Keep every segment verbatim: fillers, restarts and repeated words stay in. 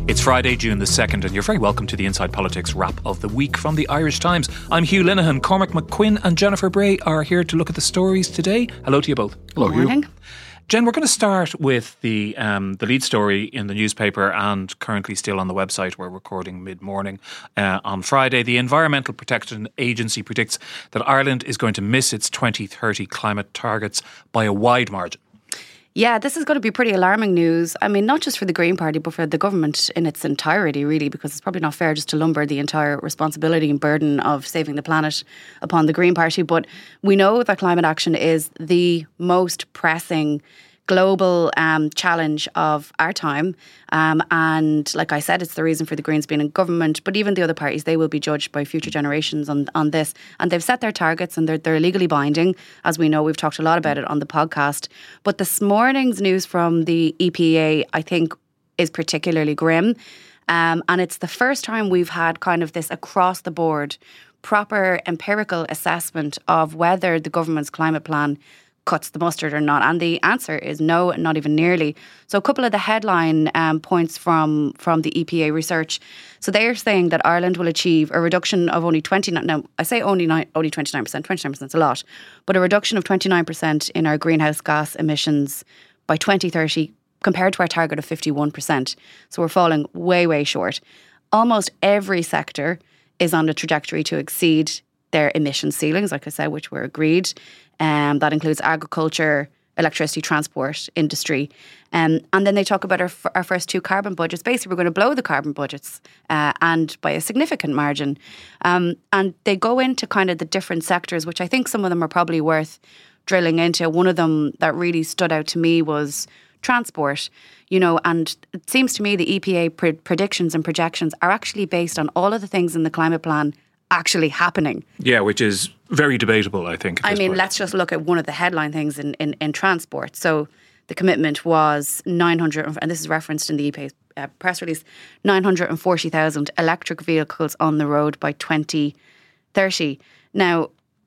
It's Friday, June the second, and you're very welcome to the Inside Politics wrap of the week from the Irish Times. I'm Hugh Linehan. Cormac McQuinn and Jennifer Bray are here to look at the stories today. Hello to you both. Hello, Morning. Hugh. Jen, we're going to start with the um, the lead story in the newspaper and currently still on the website. We're recording mid-morning uh, on Friday. The Environmental Protection Agency predicts that Ireland is going to miss its twenty thirty climate targets by a wide margin. Yeah, this is going to be pretty alarming news. I mean, not just for the Green Party, but for the government in its entirety, really, because it's probably not fair just to lumber the entire responsibility and burden of saving the planet upon the Green Party. But we know that climate action is the most pressing global um, challenge of our time. Um, and like I said, it's the reason for the Greens being in government. But even the other parties, they will be judged by future generations on, on this. And they've set their targets and they're, they're legally binding. As we know, we've talked a lot about it on the podcast. But this morning's news from the E P A, I think, is particularly grim. Um, and it's the first time we've had kind of this across the board, proper empirical assessment of whether the government's climate plan cuts the mustard or not, and the answer is no, not even nearly. So a couple of the headline um, points from from the E P A research. So they are saying that Ireland will achieve a reduction of only twenty-nine. Now I say only nine, only twenty-nine percent. twenty-nine percent is a lot, but a reduction of twenty-nine percent in our greenhouse gas emissions by twenty thirty compared to our target of fifty-one percent. So we're falling way way short. Almost every sector is on a trajectory to exceed their emission ceilings, like I said, which were agreed. Um, that includes agriculture, electricity, transport, industry. Um, and then they talk about our, f- our first two carbon budgets. Basically, we're going to blow the carbon budgets uh, and by a significant margin. Um, and they go into kind of the different sectors, which I think some of them are probably worth drilling into. One of them that really stood out to me was transport. You know, and it seems to me the E P A pre- predictions and projections are actually based on all of the things in the climate plan actually happening. Yeah, which is very debatable, I think. I mean, point. let's just look at one of the headline things in, in, in transport. So the commitment was nine hundred, and this is referenced in the E P A's uh, press release, nine hundred forty thousand electric vehicles on the road by twenty thirty. Now,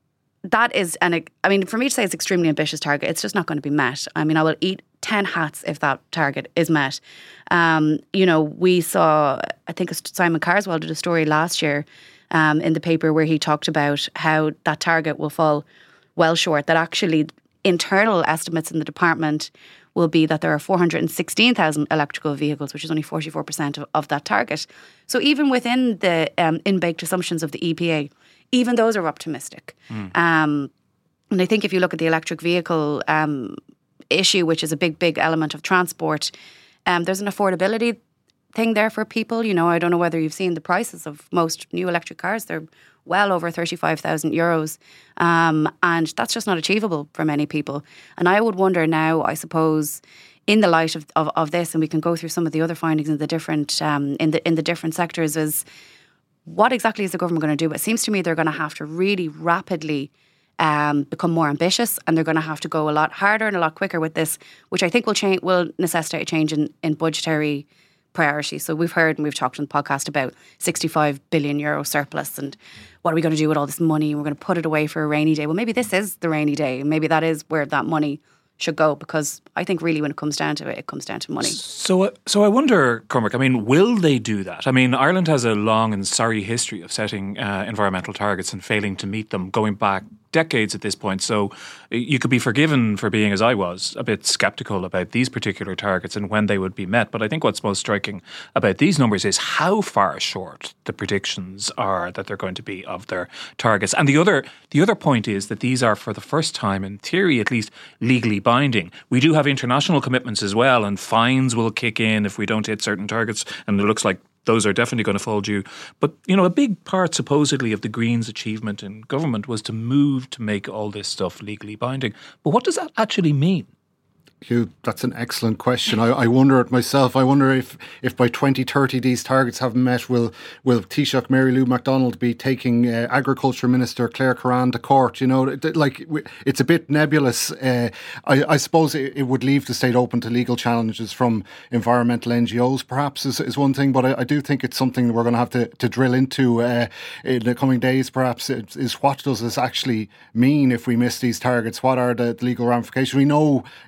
that is, an, I mean, for me to say it's an extremely ambitious target, it's just not going to be met. I mean, I will eat ten hats if that target is met. Um, you know, we saw, I think Simon Carswell did a story last year Um, in the paper where he talked about how that target will fall well short, that actually internal estimates in the department will be that there are four hundred sixteen thousand electrical vehicles, which is only forty-four percent of, of that target. So even within the um, in-baked assumptions of the E P A, even those are optimistic. Mm. Um, and I think if you look at the electric vehicle um, issue, which is a big, big element of transport, um, there's an affordability thing there for people. You know, I don't know whether you've seen the prices of most new electric cars. They're well over thirty-five thousand euros. Um, and that's just not achievable for many people. And I would wonder now, I suppose, in the light of, of, of this, and we can go through some of the other findings in the different um, in the in the different sectors, is what exactly is the government going to do? It seems to me they're going to have to really rapidly um, become more ambitious, and they're going to have to go a lot harder and a lot quicker with this, which I think will change will necessitate a change in, in budgetary priority. So we've heard and we've talked on the podcast about sixty-five billion euro surplus and what are we going to do with all this money, and we're going to put it away for a rainy day. Well, maybe this is the rainy day. Maybe that is where that money should go, because I think really when it comes down to it, it comes down to money. So so I wonder, Cormac, I mean, will they do that? I mean, Ireland has a long and sorry history of setting uh, environmental targets and failing to meet them, going back decades at this point. So you could be forgiven for being, as I was, a bit sceptical about these particular targets and when they would be met. But I think what's most striking about these numbers is how far short the predictions are that they're going to be of their targets. And the other the other point is that these are, for the first time, in theory at least, legally binding. We do have international commitments as well, and fines will kick in if we don't hit certain targets. And it looks like those are definitely going to fall due. But, you know, a big part, supposedly, of the Greens' achievement in government was to move to make all this stuff legally binding. But what does that actually mean? Hugh, that's an excellent question. I, I wonder it myself. I wonder if, if by twenty thirty these targets haven't met, will will Taoiseach Mary Lou MacDonald be taking uh, Agriculture Minister Claire Curran to court? You know, like, it's a bit nebulous. Uh, I, I suppose it, it would leave the state open to legal challenges from environmental N G Os, perhaps, is, is one thing. But I, I do think it's something that we're going to have to, to drill into uh, in the coming days, perhaps, is what does this actually mean if we miss these targets? What are the legal ramifications? We know if we miss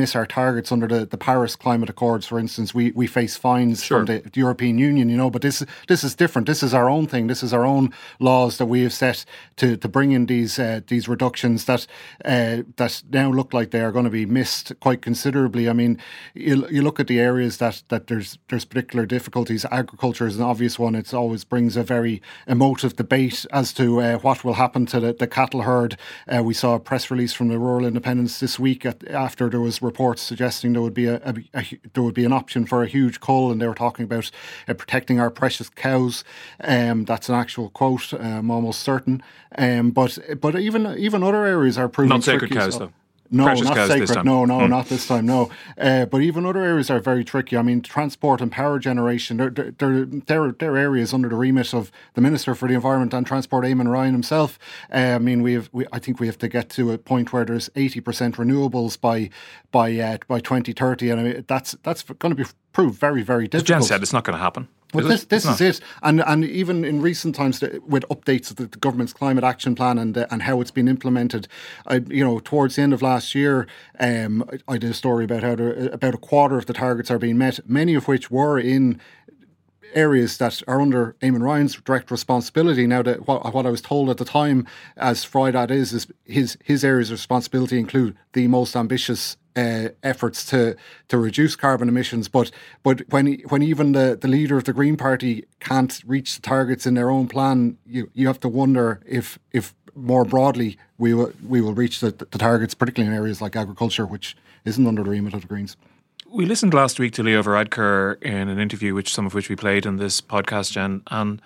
miss our targets under the, the Paris Climate Accords, for instance, we, we face fines Sure. from the, the European Union, you know, but this this is different. This is our own thing. This is our own laws that we have set to, to bring in these uh, these reductions that uh, that now look like they are going to be missed quite considerably. I mean, you, you look at the areas that, that there's there's particular difficulties. Agriculture is an obvious one. It always brings a very emotive debate as to uh, what will happen to the, the cattle herd. Uh, we saw a press release from the Rural Independents this week at, after there was reports suggesting there would be a, a, a there would be an option for a huge cull, and they were talking about uh, protecting our precious cows. Um, that's an actual quote. Uh, I'm almost certain. Um, but but even even other areas are proving Not sacred tricky. cows, So- though. No, Precious not cows this sacred. time. No, no, Mm. not this time. No, uh, but even other areas are very tricky. I mean, transport and power generation. They're, they're, they're, they're areas under the remit of the Minister for the Environment and Transport, Eamon Ryan himself. Uh, I mean, we have. We, I think we have to get to a point where there's eighty percent renewables by by uh, by twenty thirty, and I mean, that's that's going to be proved very very As difficult. Jen said, it's not going to happen. Well, Is this it? this It's is not. it, and and even in recent times, the- with updates of the, the government's climate action plan and uh, and how it's been implemented, I, you know, towards the end of last year, um, I, I did a story about how there, about a quarter of the targets are being met, many of which were in areas that are under Eamon Ryan's direct responsibility. Now, that what, what I was told at the time, as Fridat is, is his his areas of responsibility include the most ambitious uh, efforts to to reduce carbon emissions. But but when when even the, the leader of the Green Party can't reach the targets in their own plan, you you have to wonder if if more broadly we will we will reach the, the targets, particularly in areas like agriculture, which isn't under the remit of the Greens. We listened last week to Leo Varadkar in an interview, which some of which we played in this podcast, Jen, and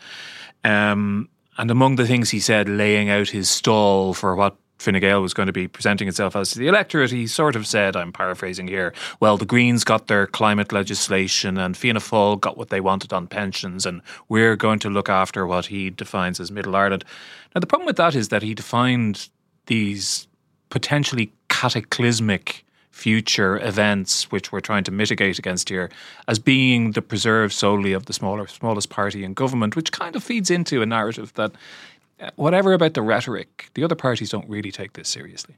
um, and among the things he said, laying out his stall for what Fine Gael was going to be presenting itself as to the electorate, he sort of said, I'm paraphrasing here, well, the Greens got their climate legislation and Fianna Fáil got what they wanted on pensions, and we're going to look after what he defines as Middle Ireland. Now, the problem with that is that he defined these potentially cataclysmic future events which we're trying to mitigate against here as being the preserve solely of the smaller, smallest party in government, which kind of feeds into a narrative that uh, whatever about the rhetoric, the other parties don't really take this seriously.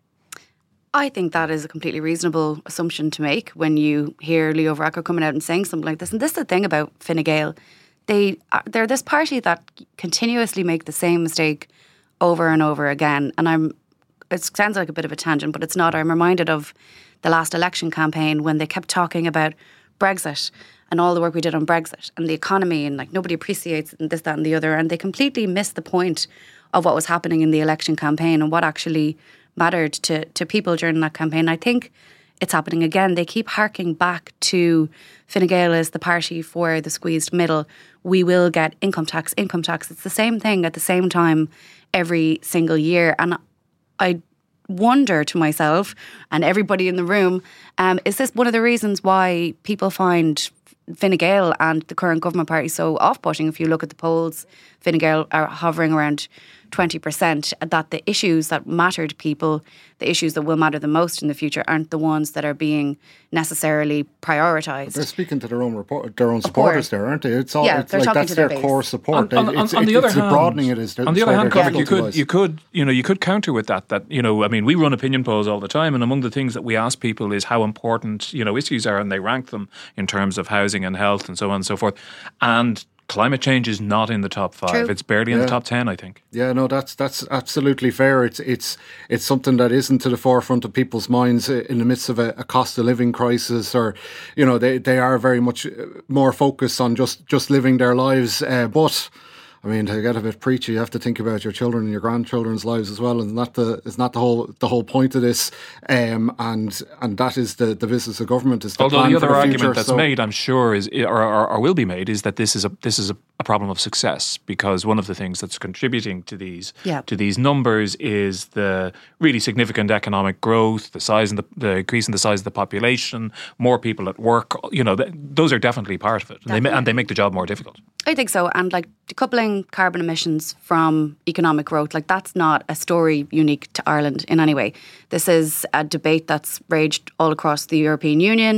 I think that is a completely reasonable assumption to make when you hear Leo Varadkar coming out and saying something like this. And this is the thing about Fine Gael. They, are- they're this party that continuously make the same mistake over and over again. And I'm, it sounds like a bit of a tangent, but it's not. I'm reminded of the last election campaign when they kept talking about Brexit and all the work we did on Brexit and the economy, and like nobody appreciates it and this, that and the other. And they completely missed the point of what was happening in the election campaign and what actually mattered to, to people during that campaign. I think it's happening again. They keep harking back to Fine Gael as the party for the squeezed middle. We will get income tax, income tax. It's the same thing at the same time every single year. And I wonder to myself and everybody in the room, um, is this one of the reasons why people find Fine Gael and the current government party so off-putting? If you look at the polls, Fine Gael are hovering around twenty percent, that the issues that matter to people, the issues that will matter the most in the future, aren't the ones that are being necessarily prioritised. They're speaking to their own report, their own supporters there, aren't they? It's all Yeah, it's they're like talking that's to their their base. core support. On, on, it's on, on the it's other the hand, broadening it is. on the other hand, Cormac, you could you could you know you could counter with that. That you know, I mean, we run opinion polls all the time, and among the things that we ask people is how important you know issues are, and they rank them in terms of housing and health and so on and so forth. And climate change is not in the top five. True. It's barely in Yeah. the top ten, I think. Yeah, no, that's that's absolutely fair. It's it's it's something that isn't to the forefront of people's minds in the midst of a, a cost of living crisis, or you know, they, they are very much more focused on just, just living their lives. Uh, but I mean, to get a bit preachy, you have to think about your children and your grandchildren's lives as well, and not the it's not the whole the whole point of this. Um, and and that is the, the business of government is to Although plan the for other the argument future. that's So- made, I'm sure, is or, or, or will be made, is that this is a this is a, a problem of success, because one of the things that's contributing to these Yeah. to these numbers is the really significant economic growth, the size and the, the increase in the size of the population, more people at work. You know, th- those are definitely part of it, and they ma- and they make the job more difficult. I think so. And like decoupling carbon emissions from economic growth, like that's not a story unique to Ireland in any way. This is a debate that's raged all across the European Union.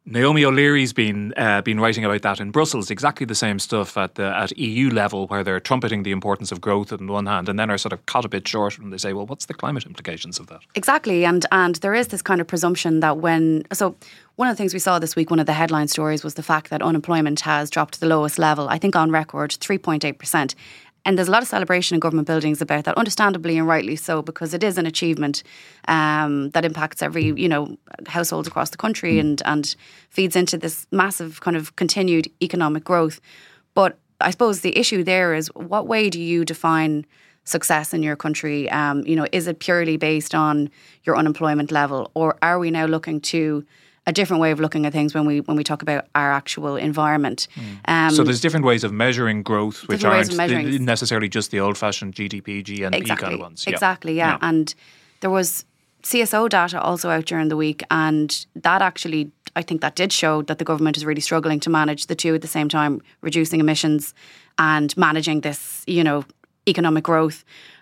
Naomi O'Leary's been uh, been writing about that in Brussels, exactly the same stuff at the at E U level, where they're trumpeting the importance of growth on the one hand, and then are sort of caught a bit short when they say, well, what's the climate implications of that? Exactly, and and there is this kind of presumption that when, so one of the things we saw this week, one of the headline stories was the fact that unemployment has dropped to the lowest level, I think on record, three point eight percent. And there's a lot of celebration in government buildings about that, understandably and rightly so, because it is an achievement um, that impacts every, you know, households across the country and, and feeds into this massive kind of continued economic growth. But I suppose the issue there is, what way do you define success in your country? Um, you know, is it purely based on your unemployment level, or are we now looking to a different way of looking at things when we when we talk about our actual environment? Mm. Um, so there's different ways of measuring growth, which aren't the, necessarily just the old-fashioned G D P, G N P exactly, kind of ones. Exactly, yeah. yeah. And there was C S O data also out during the week, and that actually, I think that did show that the government is really struggling to manage the two at the same time, reducing emissions and managing this, you know, economic growth.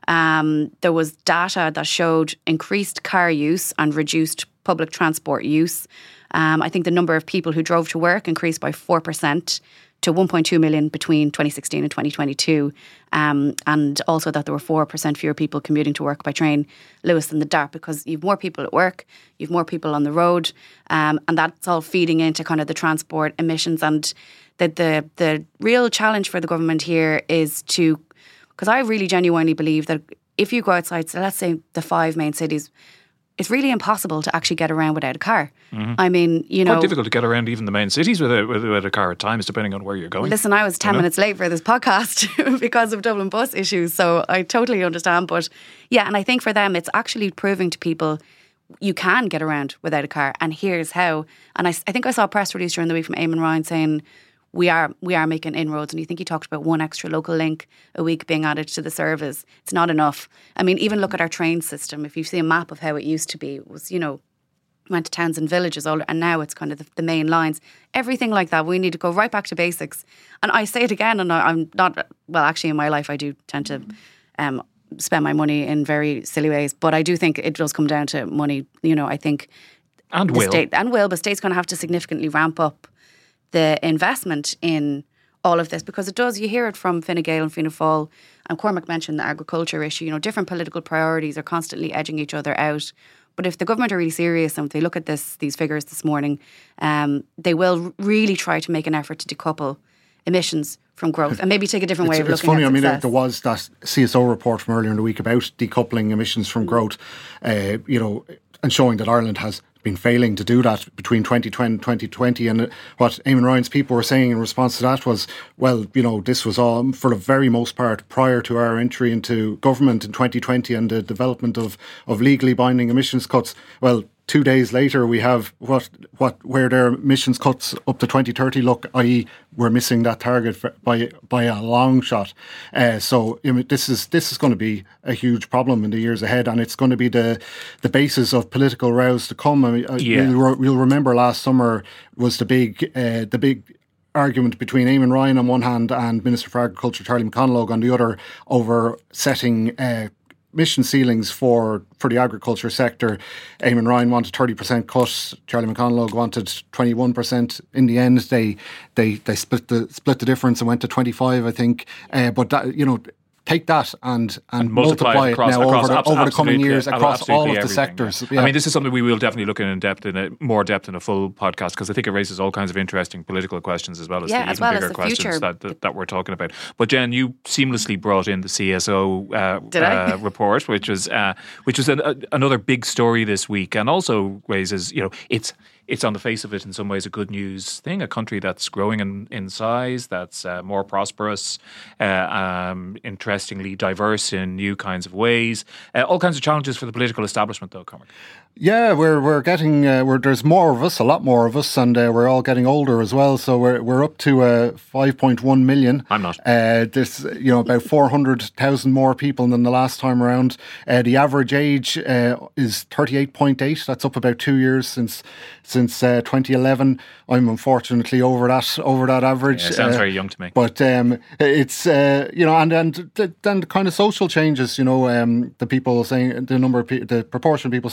Um, there was data that showed increased car use and reduced public transport use. Um, I think the number of people who drove to work increased by four percent to one point two million between twenty sixteen and twenty twenty-two. Um, and also that there were four percent fewer people commuting to work by train, Lewis, in the dark, because you've more people at work, you've more people on the road, um, and that's all feeding into kind of the transport emissions. And the, the, the real challenge for the government here is to, because I really genuinely believe that if you go outside, so let's say the five main cities, it's really impossible to actually get around without a car. Mm-hmm. I mean, you know... Quite difficult to get around even the main cities without, without a car at times, depending on where you're going. Listen, I was ten you know? minutes late for this podcast because of Dublin bus issues, so I totally understand. But yeah, and I think for them, it's actually proving to people you can get around without a car, and here's how. And I, I think I saw a press release during the week from Eamon Ryan saying, we are we are making inroads. And you think he talked about one extra local link a week being added to the service. It's not enough. I mean, even look at our train system. If you see a map of how it used to be, it was, you know, went to towns and villages, all, and now it's kind of the, the main lines. Everything like that. We need to go right back to basics. And I say it again, and I, I'm not, well, actually in my life I do tend to um, spend my money in very silly ways. But I do think it does come down to money. You know, I think... And will. State, and will, but state's going to have to significantly ramp up the investment in all of this, because it does, you hear it from Fine Gael and Fianna Fáil, and Cormac mentioned the agriculture issue, you know, different political priorities are constantly edging each other out. But if the government are really serious, and if they look at this, these figures this morning, um, they will really try to make an effort to decouple emissions from growth and maybe take a different it's, way of it's looking funny, at success. I mean, there was that C S O report from earlier in the week about decoupling emissions from growth, uh, you know, and showing that Ireland has been failing to do that between twenty twenty and twenty twenty. And what Eamon Ryan's people were saying in response to that was, well, you know, this was all, for the very most part, prior to our entry into government in twenty twenty and the development of, of legally binding emissions cuts. Well, two days later, we have what what where their emissions cuts up to twenty thirty look, that is, we're missing that target for, by by a long shot. Uh, so I mean, this is this is going to be a huge problem in the years ahead, and it's going to be the the basis of political rows to come. I mean, yeah. you'll, you'll remember last summer was the big uh, the big. argument between Eamon Ryan on one hand and Minister for Agriculture Charlie McConalogue on the other over setting uh, emission ceilings for, for the agriculture sector. Eamon Ryan wanted thirty percent cut. Charlie McConalogue wanted twenty-one percent. In the end, they they they split the split the difference and went to twenty-five, I think. Uh, but that, you know, take that and, and, and multiply, multiply it across, now across, over, the, over the coming years across all of the everything. sectors. Yeah. I mean, this is something we will definitely look at in depth, in a more depth in a full podcast, because I think it raises all kinds of interesting political questions as well as yeah, the as even well bigger as the questions future. that, that that we're talking about. But Jen, you seamlessly brought in the C S O uh, Did I? uh, report, which was uh, which was an, a, another big story this week, and also raises, you know, it's. It's on the face of it in some ways a good news thing, a country that's growing in, in size, that's uh, more prosperous, uh, um, interestingly diverse in new kinds of ways. Uh, all kinds of challenges for the political establishment though, Cormac. Yeah, we're we're getting uh, we're, there's more of us, a lot more of us, and uh, we're all getting older as well. So we're we're up to uh, five point one million. I'm not. Uh, there's you know about four hundred thousand more people than the last time around. Uh, the average age uh, is thirty-eight point eight. That's up about two years since since uh, twenty eleven. I'm unfortunately over that over that average. Yeah, it sounds uh, very young to me. But um, it's uh, you know, and and the, then the kind of social changes. You know, um, the people saying the number of pe- the proportion of people saying they're Catholic.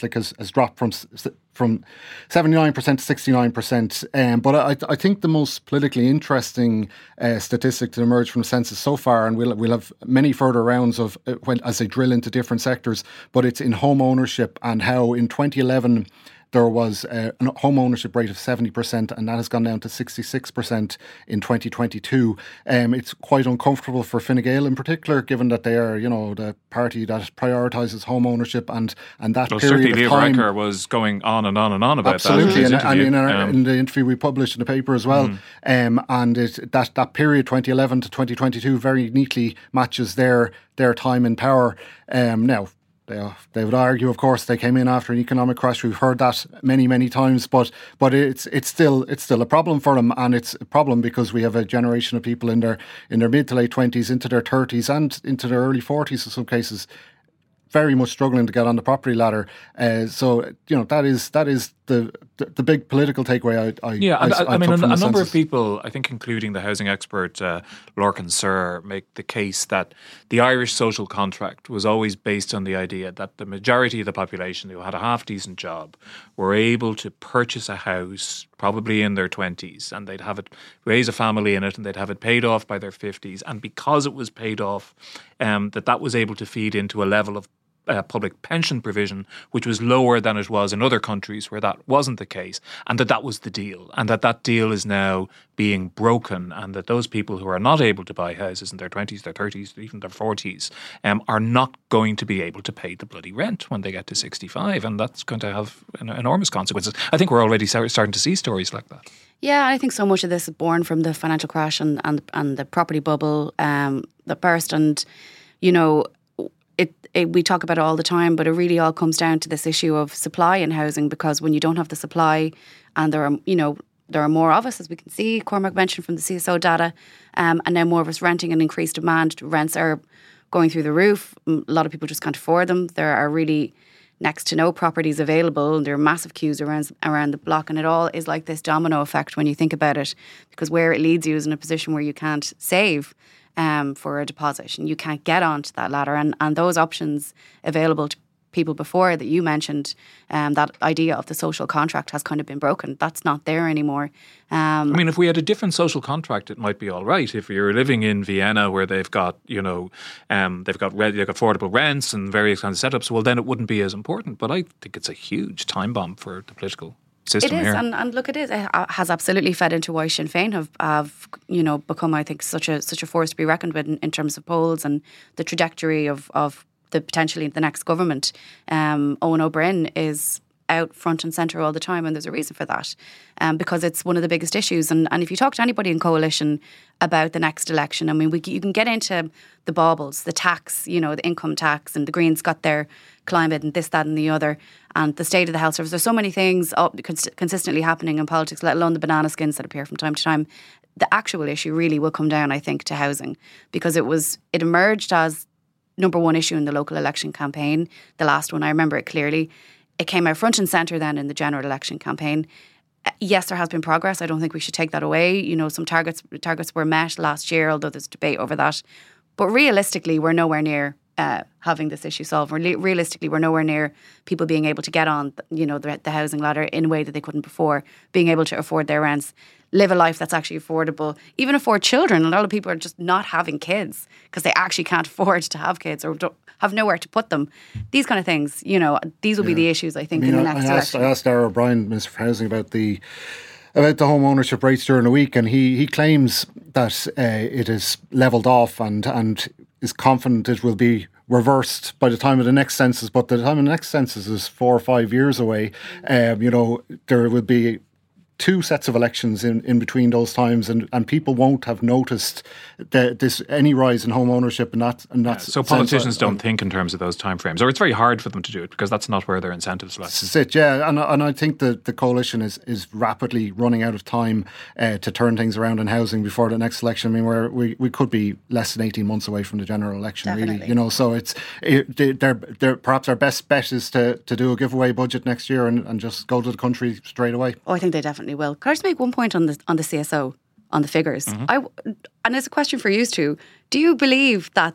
Catholic has, has dropped from from seventy-nine percent to sixty-nine percent. Um, but I, I think the most politically interesting uh, statistic to emerge from the census so far, and we'll we'll have many further rounds of uh, when as they drill into different sectors, but it's in home ownership and how in twenty eleven there was a home ownership rate of seventy percent, and that has gone down to sixty-six percent in twenty twenty-two. Um, it's quite uncomfortable for Fine Gael in particular, given that they are, you know, the party that prioritises home ownership, and, and that well, period certainly of Leo time. Varadkar was going on and on and on about absolutely, that. Absolutely, and, and in, our, um, in the interview we published in the paper as well, mm. um, and it, that, that period, twenty eleven to twenty twenty-two, very neatly matches their, their time in power. Um, now, They, they would argue, of course, they came in after an economic crash. We've heard that many, many times, but but it's it's still it's still a problem for them, and it's a problem because we have a generation of people in their in their mid to late twenties, into their thirties, and into their early forties in some cases, very much struggling to get on the property ladder. Uh, so you know that is that is the the, the big political takeaway. I, I yeah, I, I, I, I mean, a, a number census. of people, I think, including the housing expert uh, Lorcan Sir, make the case that the Irish social contract was always based on the idea that the majority of the population who had a half decent job were able to purchase a house, probably in their twenties, and they'd have it raise a family in it, and they'd have it paid off by their fifties, and because it was paid off, um, that that was able to feed into a level of Uh, public pension provision, which was lower than it was in other countries where that wasn't the case, and that that was the deal, and that that deal is now being broken, and that those people who are not able to buy houses in their twenties, their thirties, even their forties, um, are not going to be able to pay the bloody rent when they get to sixty-five, and that's going to have enormous consequences. I think we're already starting to see stories like that. Yeah, I think so much of this is born from the financial crash and and, and the property bubble um, that burst, and you know, It, it, we talk about it all the time, but it really all comes down to this issue of supply in housing, because when you don't have the supply and there are, you know, there are more of us, as we can see, Cormac mentioned from the C S O data, um, and now more of us renting and increased demand. Rents are going through the roof. A lot of people just can't afford them. There are really next to no properties available, and there are massive queues around, around the block, and it all is like this domino effect when you think about it, because where it leads you is in a position where you can't save Um, for a deposit, and you can't get onto that ladder, and, and those options available to people before that you mentioned, um, that idea of the social contract has kind of been broken. That's not there anymore. Um, I mean, if we had a different social contract, it might be all right. If you're living in Vienna where they've got, you know, um, they've got they've got affordable rents and various kinds of setups, well, then it wouldn't be as important. But I think it's a huge time bomb for the political system It is, here. and, and look, it is. It has absolutely fed into why Sinn Féin have, have, you know, become, I think, such a such a force to be reckoned with in, in terms of polls and the trajectory of of the potentially the next government. Um, Owen O'Brien is out front and centre all the time, and there's a reason for that, um, because it's one of the biggest issues. And, and if you talk to anybody in coalition about the next election, I mean, we you can get into the baubles, the tax, you know, the income tax, and the Greens got their climate and this, that, and the other, and the state of the health service. There's so many things up, cons- consistently happening in politics, let alone the banana skins that appear from time to time. The actual issue really will come down, I think, to housing, because it was it emerged as number one issue in the local election campaign. The last one, I remember it clearly. It came out front and centre then in the general election campaign. Yes, there has been progress. I don't think we should take that away. You know, some targets targets were met last year, although there's debate over that. But realistically, we're nowhere near uh, having this issue solved. Re- realistically, we're nowhere near people being able to get on, you know, the, the housing ladder in a way that they couldn't before, being able to afford their rents, live a life that's actually affordable, even afford children. A lot of people are just not having kids because they actually can't afford to have kids or don't have nowhere to put them. These kind of things, you know, these will yeah. be the issues, I think, I mean, in the next I asked, election. I asked Darragh O'Brien, Minister for Housing, about the about the home ownership rates during the week, and he, he claims that uh, it is levelled off and, and is confident it will be reversed by the time of the next census. But the time of the next census is four or five years away. Um, you know, there will be two sets of elections in, in between those times, and, and people won't have noticed the, this any rise in home ownership, and that and that's yeah, so politicians don't think in terms of those timeframes, or it's very hard for them to do it because that's not where their incentives lie. That's it, yeah, and and I think that the coalition is is rapidly running out of time uh, to turn things around in housing before the next election. I mean, we're, we we could be less than eighteen months away from the general election, Definitely. really. You know, so it's it, they're, they're perhaps our best bet is to to do a giveaway budget next year and, and just go to the country straight away. Oh, I think they definitely will. Can I just make one point on the on the C S O, on the figures? Mm-hmm. I, and it's a question for you two. Do you believe that that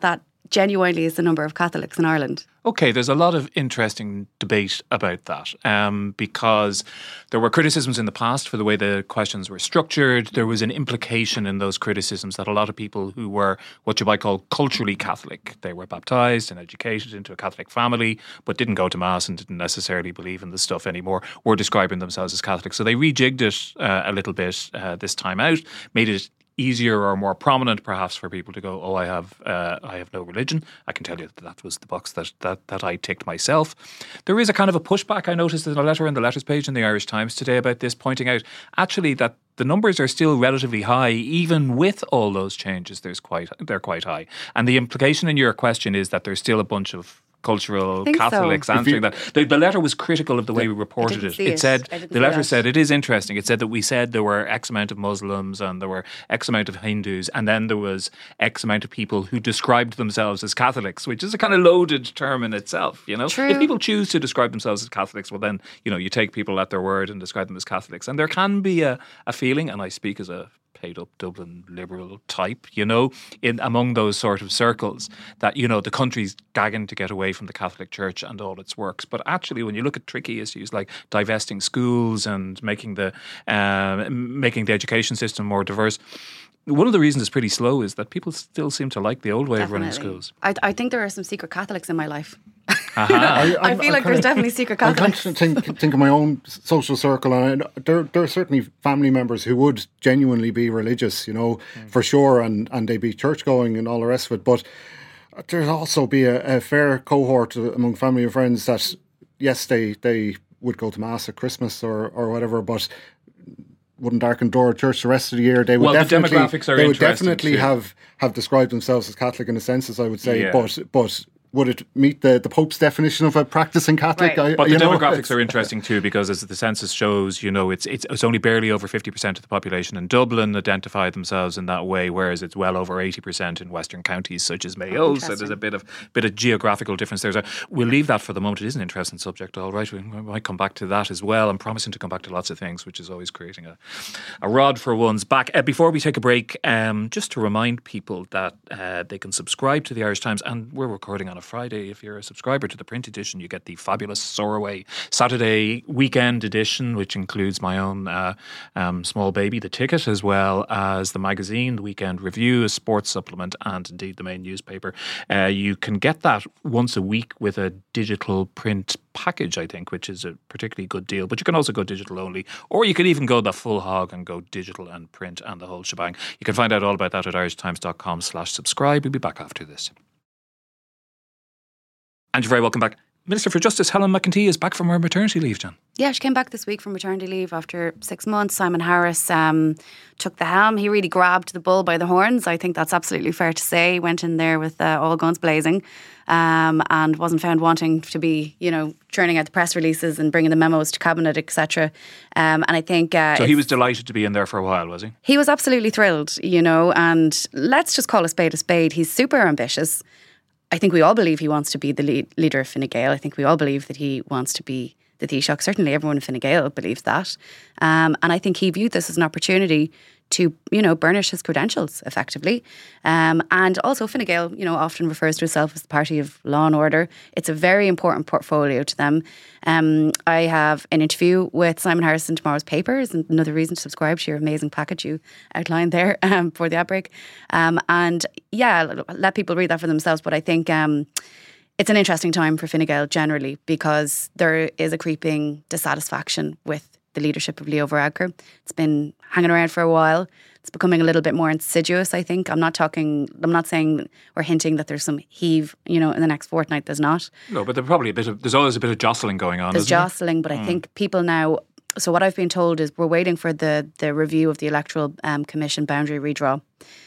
genuinely is the number of Catholics in Ireland? Okay, there's a lot of interesting debate about that um, because there were criticisms in the past for the way the questions were structured. There was an implication in those criticisms that a lot of people who were what you might call culturally Catholic, they were baptised and educated into a Catholic family, but didn't go to Mass and didn't necessarily believe in the stuff anymore, were describing themselves as Catholic. So they rejigged it uh, a little bit uh, this time out, made it easier or more prominent perhaps for people to go, oh, I have uh, I have no religion. I can tell you that that was the box that, that, that I ticked myself. There is a kind of a pushback I noticed in a letter in the letters page in the Irish Times today about this, pointing out actually that the numbers are still relatively high, even with all those changes. There's quite they're quite high. And the implication in your question is that there's still a bunch of cultural Catholics so. answering that. The, the letter was critical of the way we reported it. It, it said, the letter that. said, it is interesting. It said that we said there were X amount of Muslims and there were X amount of Hindus, and then there was X amount of people who described themselves as Catholics, which is a kind of loaded term in itself, you know? True. If people choose to describe themselves as Catholics, well then, you know, you take people at their word and describe them as Catholics. And there can be a, a feeling, and I speak as a paid up Dublin liberal type, you know, in among those sort of circles, that, you know, the country's gagging to get away from the Catholic Church and all its works. But actually, when you look at tricky issues like divesting schools and making the uh, making the education system more diverse, one of the reasons it's pretty slow is that people still seem to like the old way Definitely. of running schools. I, I think there are some secret Catholics in my life. Uh-huh. I, I feel like there's definitely secret Catholics. I kind of think, think of my own social circle, and I, there, there are certainly family members who would genuinely be religious, you know, mm. for sure, and, and they'd be church going and all the rest of it. But there'd also be a, a fair cohort among family and friends that, yes, they, they would go to Mass at Christmas or, or whatever, but wouldn't darken door at church the rest of the year. They would well, definitely, the demographics are they would interesting definitely too. have have described themselves as Catholic in a census, I would say, Yeah. but but. Would it meet the, the Pope's definition of a practicing Catholic? Right. I, But the you know, demographics it's- are interesting too, because as the census shows, you know, it's it's, it's only barely over fifty percent of the population in Dublin identify themselves in that way, whereas it's well over eighty percent in western counties such as Mayo. So there's a bit of bit of geographical difference there. So we'll leave that for the moment. It is an interesting subject, all right. We might come back to that as well. I'm promising to come back to lots of things, which is always creating a, a rod for one's back. Uh, before we take a break, um, just to remind people that uh, they can subscribe to the Irish Times, and we're recording on a Friday. If you're a subscriber to the print edition, you get the fabulous Soaraway Saturday weekend edition, which includes my own uh, um, small baby, The Ticket, as well as the magazine, the Weekend Review, a sports supplement, and indeed the main newspaper. Uh, you can get that once a week with a digital print package, I think, which is a particularly good deal. But you can also go digital only, or you could even go the full hog and go digital and print and the whole shebang. You can find out all about that at irishtimes.com slash subscribe. We'll be back after this. And you're very welcome back. Minister for Justice Helen McEntee is back from her maternity leave, Jan. Yeah, she came back this week from maternity leave after six months. Simon Harris um, took the helm. He really grabbed the bull by the horns. I think that's absolutely fair to say. He went in there with uh, all guns blazing um, and wasn't found wanting to be, you know, churning out the press releases and bringing the memos to Cabinet, et cetera. Um, and I think... Uh, so he was delighted to be in there for a while, was he? He was absolutely thrilled, you know, and let's just call a spade a spade. He's super ambitious. I think we all believe he wants to be the lead, leader of Fine Gael. I think we all believe that he wants to be the Taoiseach. Certainly everyone in Fine Gael believes that. Um, and I think he viewed this as an opportunity to, you know, burnish his credentials effectively. Um, and also Fine Gael, you know, often refers to itself as the party of law and order. It's a very important portfolio to them. Um, I have an interview with Simon Harris in tomorrow's papers, and another reason to subscribe to your amazing package you outlined there um, before the outbreak. Um, and yeah, let people read that for themselves. But I think um, it's an interesting time for Fine Gael generally, because there is a creeping dissatisfaction with the leadership of Leo Varadkar. It's been hanging around for a while. It's becoming a little bit more insidious, I think. I'm not talking, I'm not saying or hinting that there's some heave, you know, in the next fortnight. There's not. No, but there's probably a bit of, there's always a bit of jostling going on. There's isn't jostling, but I think people now, so what I've been told is we're waiting for the the review of the Electoral um, Commission boundary redraw.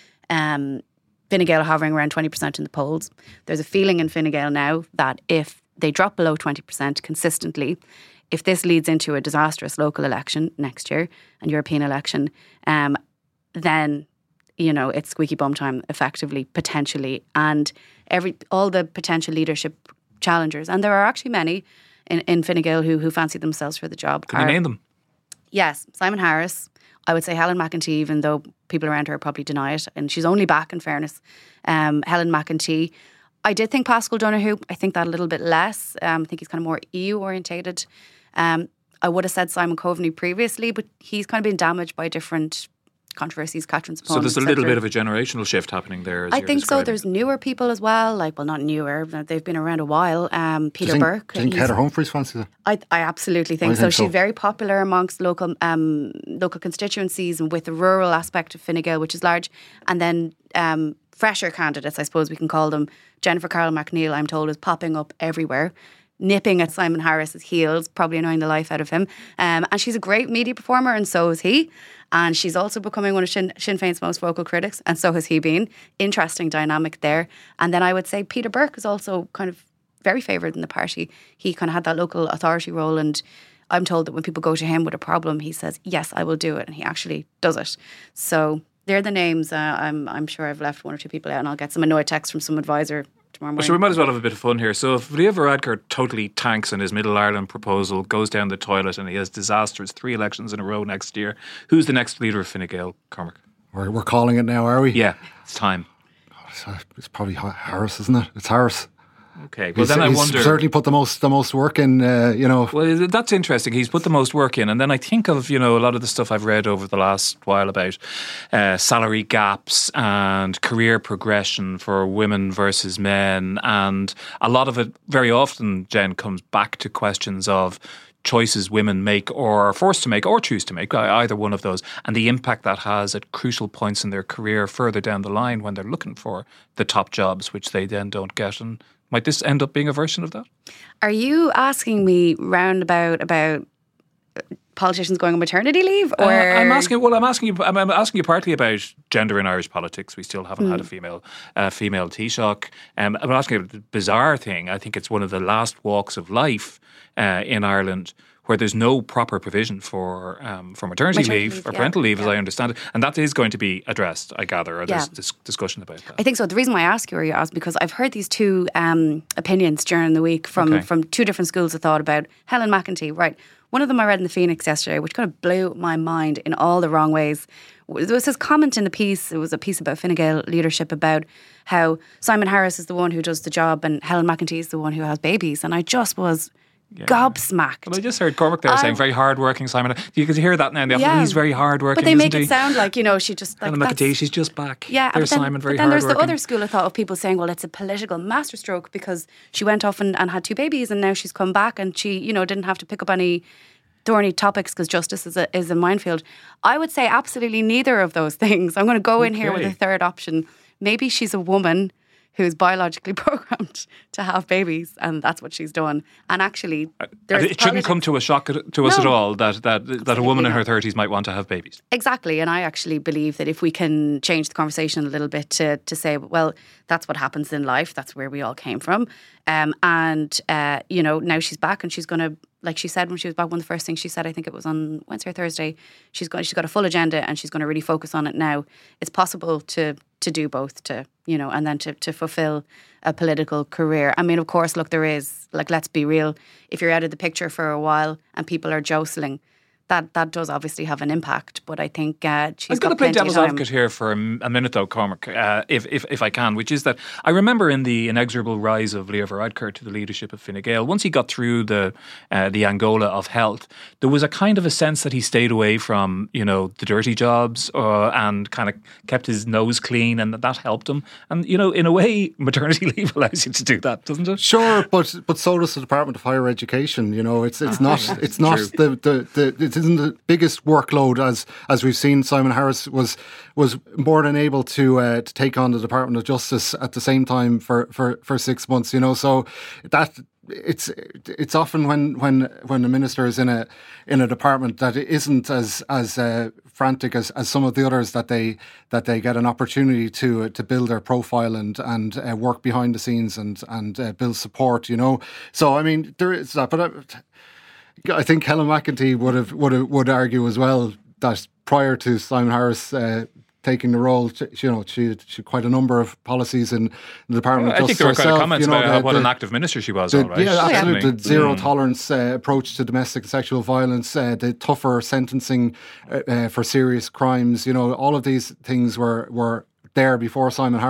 Um, Fine Gael hovering around twenty percent in the polls. There's a feeling in Fine Gael now that if they drop below twenty percent consistently, if this leads into a disastrous local election next year and European election, um, then, you know, it's squeaky bum time effectively, potentially. And every all the potential leadership challengers, and there are actually many in, in Fine Gael who, who fancy themselves for the job. Can are, you name them? Yes, Simon Harris. I would say Helen McEntee, even though people around her probably deny it. And she's only back, in fairness. Um, Helen McEntee. I did think Pascal Donoghue. I think that a little bit less. Um, I think he's kind of more E U orientated. Um, I would have said Simon Coveney previously, but he's kind of been damaged by different controversies, Catherine's So there's a little bit of a generational shift happening there. As I you're think so. describing. There's newer people as well. Like, well, not newer. They've been around a while. Um, Peter do you think, Burke. Do you think he's- Heather Humphreys fancies it? I, I absolutely think I so. think She's so. very popular amongst local um, local constituencies and with the rural aspect of Fine Gael, which is large. And then um, fresher candidates, I suppose we can call them. Jennifer Carroll McNeil, I'm told, is popping up everywhere, nipping at Simon Harris's heels, probably annoying the life out of him. Um, and she's a great media performer, and so is he. And she's also becoming one of Sinn, Sinn Féin's most vocal critics, and so has he been. Interesting dynamic there. And then I would say Peter Burke is also kind of very favoured in the party. He kind of had that local authority role, and I'm told that when people go to him with a problem, he says, yes, I will do it, and he actually does it. So they're the names. Uh, I'm I'm sure I've left one or two people out, and I'll get some annoyed text from some advisor tomorrow morning. So we might as well have a bit of fun here. So if Leo Varadkar totally tanks in his Middle Ireland proposal, goes down the toilet, and he has disastrous three elections in a row next year, who's the next leader of Fine Gael, Cormac? We're, we're calling it now, are we? Yeah, it's time. It's, it's probably Harris, isn't it? It's Harris. Okay, well He's, then I he's wonder. certainly put the most the most work in. Uh, you know, Well, that's interesting. He's put the most work in. And then I think of, you know, a lot of the stuff I've read over the last while about uh, salary gaps and career progression for women versus men. And a lot of it very often, Jen, comes back to questions of choices women make or are forced to make or choose to make, either one of those, and the impact that has at crucial points in their career further down the line when they're looking for the top jobs, which they then don't get. And might this end up being a version of that? Are you asking me roundabout about politicians going on maternity leave, or Uh, I'm asking. Well, I'm asking you. I'm, I'm asking you partly about gender in Irish politics. We still haven't Mm. had a female, uh, female Taoiseach. Um, I'm asking you a bizarre thing. I think it's one of the last walks of life uh, in Ireland where there's no proper provision for um, for maternity, Maternity leave leave, or yeah, parental leave, as yeah. I understand it, and that is going to be addressed. I gather, or there's Yeah. dis- discussion about that. I think so. The reason why I ask you are you ask because I've heard these two um, opinions during the week from, Okay. from two different schools of thought about Helen McEntee. Right. One of them I read in the Phoenix yesterday, which kind of blew my mind in all the wrong ways. There was his comment in the piece, it was a piece about Fine Gael leadership, about how Simon Harris is the one who does the job and Helen McEntee is the one who has babies. And I just was gobsmacked. Well, I just heard Cormac there I- saying very hardworking Simon. You could hear that now. In the Yeah. afternoon. He's very hardworking. But they make isn't it he? sound like, you know, she just like Helen that's- McEntee, she's just back. Yeah, there's but then, Simon, very but then there's the hardworking. other school of thought of people saying, well, it's a political masterstroke because she went off and, and had two babies and now she's come back and she, you know, didn't have to pick up any thorny topics because justice is a, is a minefield. I would say absolutely neither of those things. I'm going to go in here with a Okay. third option. Maybe she's a woman who's biologically programmed to have babies and that's what she's done. And actually, there's it shouldn't politics- come to a shock to us No. at all that that, that a woman in her not. thirties might want to have babies. Exactly, and I actually believe that if we can change the conversation a little bit to to say, well, that's what happens in life. That's where we all came from, um, and uh, you know, now she's back and she's going to, like she said when she was back, one of the first things she said, I think it was on Wednesday or Thursday, she's got she's got a full agenda and she's going to really focus on it now. It's possible to to do both, to you know, and then to to fulfill a political career. I mean, of course, look, there is, like, let's be real. If you're out of the picture for a while and people are jostling, that that does obviously have an impact. But I think uh, she's I'm going got to play plenty devil's of time. advocate here for a, m- a minute, though, Cormac, uh, if, if if I can, which is that I remember in the inexorable rise of Leo Varadkar to the leadership of Fine Gael, once he got through the uh, the Angola of health, there was a kind of a sense that he stayed away from, you know, the dirty jobs uh, and kind of kept his nose clean, and that, that helped him. And, you know, in a way, maternity leave allows you to do that, doesn't it? Sure, but but so does the Department of Higher Education. You know, it's it's not it's not True. the, the, the it isn't the biggest workload as as we've seen. Simon Harris was was more than able to uh, to take on the Department of Justice at the same time for, for, for six months. You know, so that. It's it's often when when when the minister is in a in a department that it isn't as as uh, frantic as, as some of the others, that they that they get an opportunity to uh, to build their profile and and uh, work behind the scenes and and uh, build support. You know, so I mean there is that, but I, I think Helen McEntee would have would have, would argue as well that prior to Simon Harris Uh, taking the role, she- you know, she she had quite a number of policies in the Department I of think Justice there were kind of herself, comments you know, about the- how, what the- an active minister she was, the, all right. yeah, absolutely. certainly. The zero Mm. tolerance uh, approach to domestic and sexual violence, uh, the tougher sentencing uh, uh, for serious crimes. You know, all of these things were were there before Simon Harris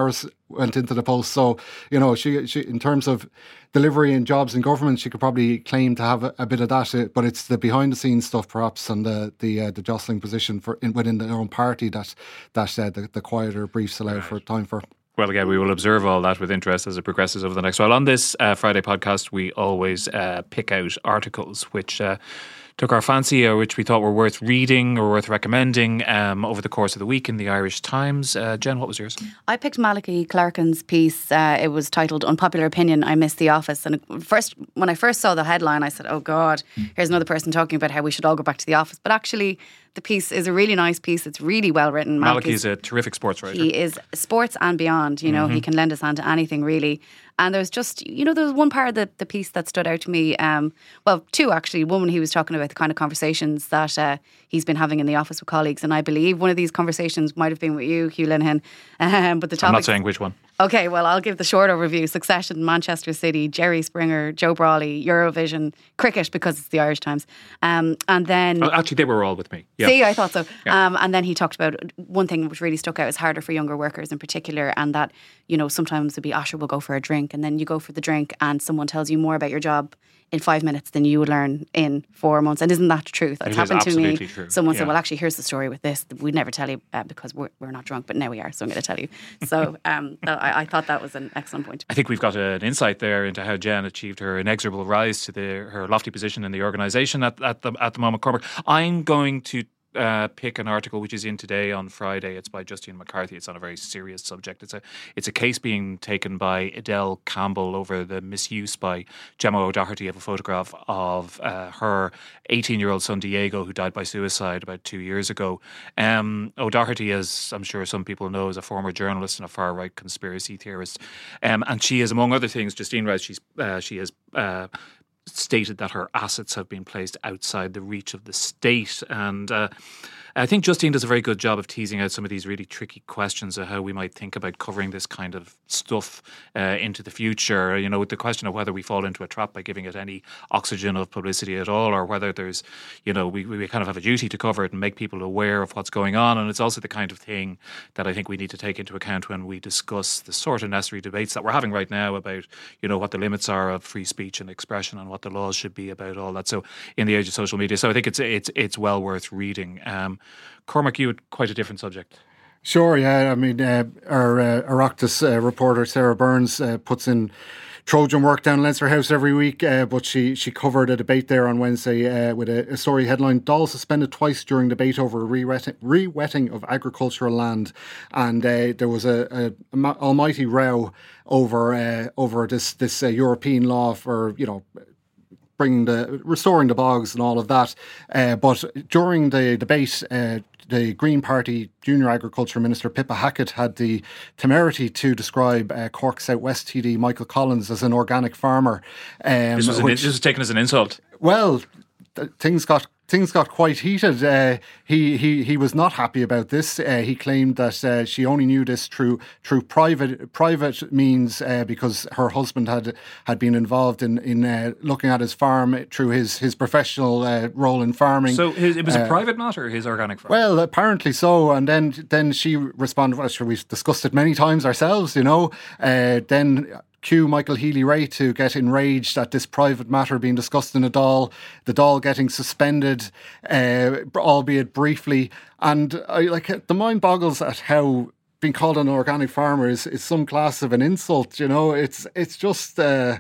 went into the post. So, you know, she, she in terms of delivery and jobs in government, she could probably claim to have a, a bit of that. But it's the behind the scenes stuff, perhaps, and the the, uh, the jostling position for in, within their own party that that uh, the, the quieter briefs allow right. for time for. Well, again, we will observe all that with interest as it progresses over the next while. On this uh, Friday podcast, we always uh, pick out articles which uh, took our fancy or which we thought were worth reading or worth recommending um, over the course of the week in the Irish Times. Uh, Jen, what was yours? I picked Malachy Clarkin's piece. Uh, it was titled Unpopular Opinion, I Miss the Office. And first, when I first saw the headline, I said, oh God, here's another person talking about how we should all go back to the office. But actually, the piece is a really nice piece. It's really well written. Malachy is a terrific sports writer. He is sports and beyond. You know, mm-hmm. he can lend his hand to anything, really. And there's just, you know, there was one part of the, the piece that stood out to me. Um, well, two actually. One, when he was talking about the kind of conversations that uh, he's been having in the office with colleagues. And I believe one of these conversations might have been with you, Hugh Linehan. Um, but the topic, I'm not saying which one. Okay, well, I'll give the short overview. Succession, Manchester City, Jerry Springer, Joe Brawley, Eurovision, cricket, because it's the Irish Times. Um, and then... Oh, actually, they were all with me. Yeah. See, I thought so. Yeah. Um, and then he talked about one thing which really stuck out is harder for younger workers in particular, and that, you know, sometimes it'd be, Asher will go for a drink, and then you go for the drink and someone tells you more about your job in five minutes than you would learn in four months. And isn't that the truth? It's it happened to me. True. Someone yeah. said, well, actually, here's the story with this. We'd never tell you uh, because we're, we're not drunk, but now we are, so I'm going to tell you. So um, that, I, I thought that was an excellent point. I think we've got an insight there into how Jen achieved her inexorable rise to the, her lofty position in the organisation at, at, the, at the moment. Cormac, I'm going to Uh, pick an article which is in today on Friday. It's by Justine McCarthy. It's on a very serious subject. It's a it's a case being taken by Adele Campbell over the misuse by Gemma O'Doherty of a photograph of uh, her eighteen-year-old son Diego, who died by suicide about two years ago. Um, O'Doherty, as I'm sure some people know, is a former journalist and a far-right conspiracy theorist. Um, and she is, among other things, Justine writes, she's uh, she is uh, stated that her assets have been placed outside the reach of the state. And uh, I think Justine does a very good job of teasing out some of these really tricky questions of how we might think about covering this kind of stuff uh, into the future. You know, with the question of whether we fall into a trap by giving it any oxygen of publicity at all, or whether there's, you know, we, we kind of have a duty to cover it and make people aware of what's going on. And it's also the kind of thing that I think we need to take into account when we discuss the sort of necessary debates that we're having right now about, you know, what the limits are of free speech and expression and what the laws should be about all that. So in the age of social media. So I think it's it's it's well worth reading. Um, Cormac, you had quite a different subject. Sure, yeah. I mean, uh, our uh, Oireachtas uh, reporter Sarah Burns uh, puts in Trojan work down Leinster House every week, uh, but she she covered a debate there on Wednesday uh, with a, a story headline: Dáil suspended twice during debate over re-wetting, re-wetting of agricultural land, and uh, there was a, a, a almighty row over uh, over this this uh, European law for, you know, bringing the restoring the bogs and all of that. Uh, but during the debate, uh, the Green Party Junior Agriculture Minister Pippa Hackett had the temerity to describe uh, Cork South West T D Michael Collins as an organic farmer. Um, this, was an, which, this was taken as an insult. Well, th- things got things got quite heated. Uh, he he he was not happy about this. Uh, he claimed that uh, she only knew this through through private private means uh, because her husband had had been involved in in uh, looking at his farm through his his professional uh, role in farming. So his, it was uh, a private matter, his organic farm. Well, apparently so. And then then she responded. Well, sure, we've discussed it many times ourselves, you know. Uh, then. Cue Michael Healy-Rae to get enraged at this private matter being discussed in a Dáil, the Dáil getting suspended, uh, albeit briefly. And I like the mind boggles at how being called an organic farmer is, is some class of an insult. You know, it's it's just. Uh,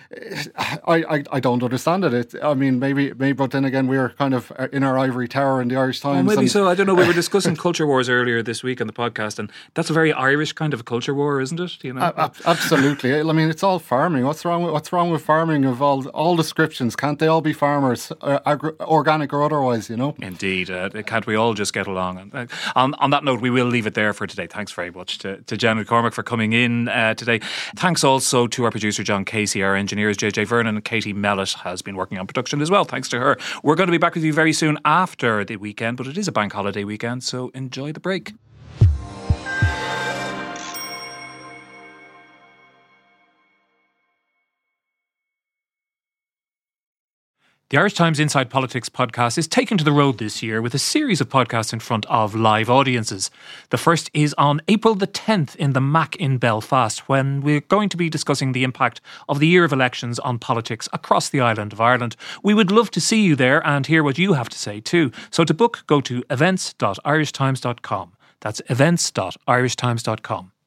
I, I, I don't understand it. it. I mean, maybe, maybe, but then again, we're kind of in our ivory tower in the Irish Times. Well, maybe so. I don't know. We were discussing culture wars earlier this week on the podcast, and that's a very Irish kind of a culture war, isn't it? You know, uh, absolutely. I mean, it's all farming. What's wrong with what's wrong with farming of all all descriptions? Can't they all be farmers, uh, agri- organic or otherwise? You know. Indeed. Uh, can't we all just get along? And uh, on on that note, we will leave it there for today. Thanks very much to to Jen McCormick for coming in uh, today. Thanks also to our producer John Casey, our engineers J J Vernon, and Katie Mellett has been working on production as well. Thanks to her. We're going to be back with you very soon after the weekend, but it is a bank holiday weekend, so enjoy the break. The Irish Times Inside Politics podcast is taken to the road this year with a series of podcasts in front of live audiences. The first is on April the tenth in the Mac in Belfast, when we're going to be discussing the impact of the year of elections on politics across the island of Ireland. We would love to see you there and hear what you have to say too. So to book, go to events dot irish times dot com. That's events dot irish times dot com.